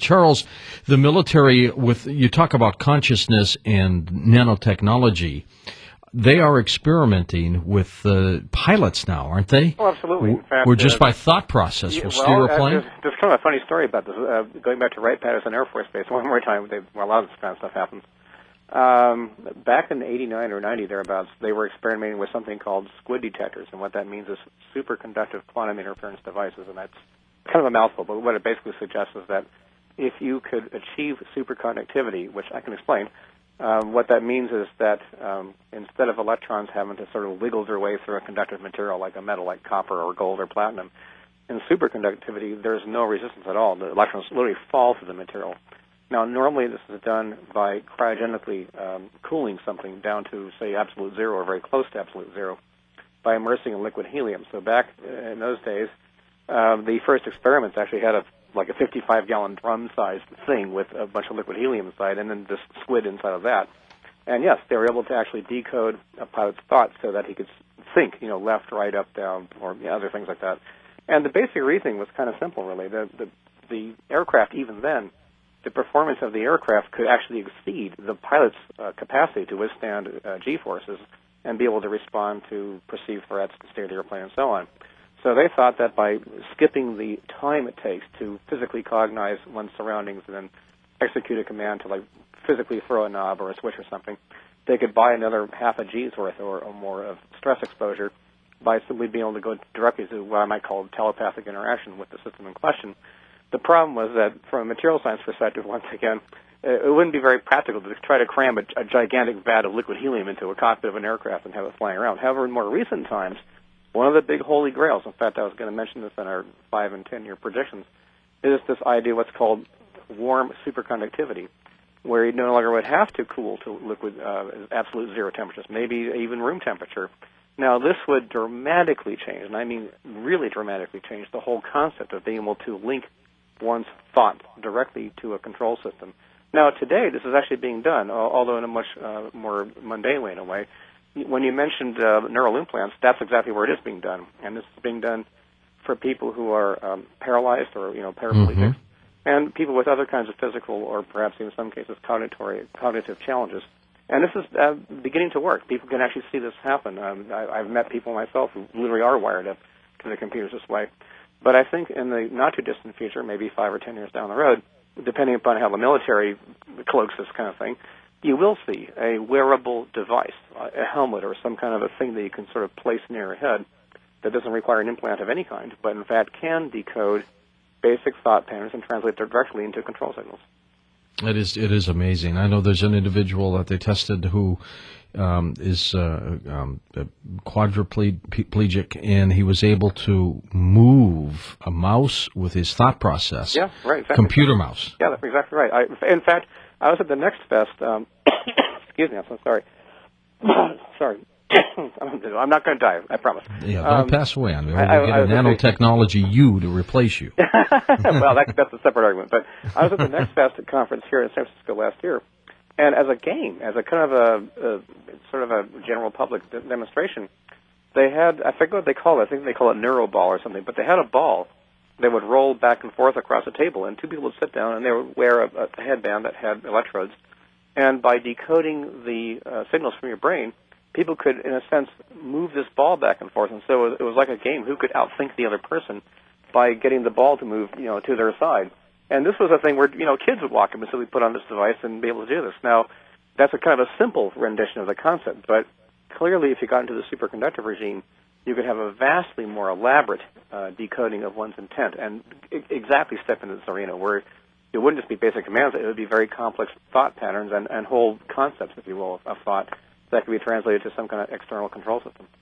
Charles, the military, with you talk about consciousness and nanotechnology, they are experimenting with pilots now, aren't they? Oh, absolutely. In fact, or just by thought process, will steer a plane? There's kind of a funny story about this. Going back to Wright-Patterson Air Force Base, one more time, a lot of this kind of stuff happens. Back in 89 or 90, thereabouts, they were experimenting with something called squid detectors, and what that means is superconductive quantum interference devices, and that's kind of a mouthful, but what it basically suggests is that if you could achieve superconductivity, which I can explain, what that means is that instead of electrons having to sort of wiggle their way through a conductive material like a metal like copper or gold or platinum, in superconductivity there's no resistance at all. The electrons literally fall through the material. Now, normally this is done by cryogenically cooling something down to, say, absolute zero or very close to absolute zero by immersing in liquid helium. So back in those days, the first experiments actually had a 55-gallon drum-sized thing with a bunch of liquid helium inside and then this squid inside of that. And, yes, they were able to actually decode a pilot's thoughts so that he could think, left, right, up, down, or other things like that. And the basic reasoning was kind of simple, really. The aircraft, even then, the performance of the aircraft could actually exceed the pilot's capacity to withstand G-forces and be able to respond to perceived threats, the state of the airplane, and so on. So they thought that by skipping the time it takes to physically cognize one's surroundings and then execute a command to physically throw a knob or a switch or something, they could buy another half a G's worth or more of stress exposure by simply being able to go directly to what I might call telepathic interaction with the system in question. The problem was that from a material science perspective, once again, it wouldn't be very practical to try to cram a gigantic vat of liquid helium into a cockpit of an aircraft and have it flying around. However, in more recent times, one of the big holy grails, in fact, I was going to mention this in our 5- and 10-year predictions, is this idea of what's called warm superconductivity, where you no longer would have to cool to liquid absolute zero temperatures, maybe even room temperature. Now, this would dramatically change, and I mean really dramatically change, the whole concept of being able to link one's thought directly to a control system. Now, today, this is actually being done, although in a much more mundane way in a way. When you mentioned neural implants, that's exactly where it is being done. And this is being done for people who are paralyzed or, paraplegics, and people with other kinds of physical or perhaps in some cases cognitive challenges. And this is beginning to work. People can actually see this happen. I've met people myself who literally are wired up to the computers this way. But I think in the not-too-distant future, maybe 5 or 10 years down the road, depending upon how the military cloaks this kind of thing, you will see a wearable device, a helmet or some kind of a thing that you can sort of place near your head that doesn't require an implant of any kind, but in fact can decode basic thought patterns and translate them directly into control signals. It is amazing. I know there's an individual that they tested who is quadriplegic, and he was able to move a mouse with his thought process. Yeah, right. Exactly. Computer mouse. Yeah, that's exactly right. In fact, I was at the Next Fest. Excuse me, I'm so sorry. Sorry. I'm not going to die, I promise. Yeah, don't pass away on me. We're going to get a nanotechnology to replace you. Well, that's a separate argument. But I was at the Next Fest conference here in San Francisco last year, and as a game, as a kind of a sort of a general public demonstration, they had, I forget what they call it. I think they call it NeuroBall or something. But they had a ball that would roll back and forth across a table, and two people would sit down, and they would wear a headband that had electrodes. And by decoding the signals from your brain, people could, in a sense, move this ball back and forth. And so it was like a game. Who could outthink the other person by getting the ball to move, to their side? And this was a thing where, kids would walk up and simply put on this device and be able to do this. Now, that's a kind of a simple rendition of the concept, but clearly if you got into the superconductive regime, you could have a vastly more elaborate decoding of one's intent and exactly step into this arena where it wouldn't just be basic commands, it would be very complex thought patterns and whole concepts, if you will, of thought that could be translated to some kind of external control system.